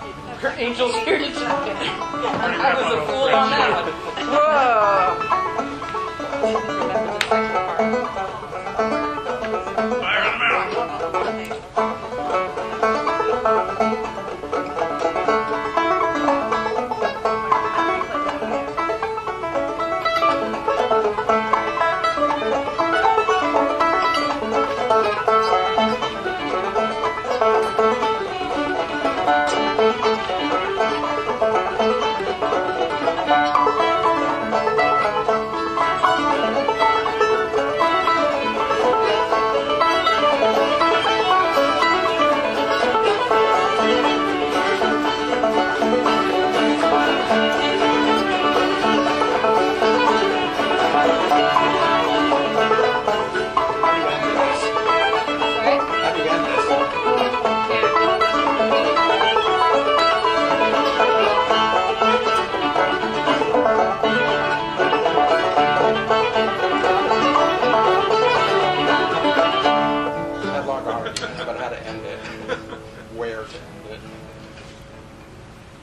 Her angel's here to check it. I was a fool on that one. Whoa. Remember the second part. Fire in the But how to end it, where to end it.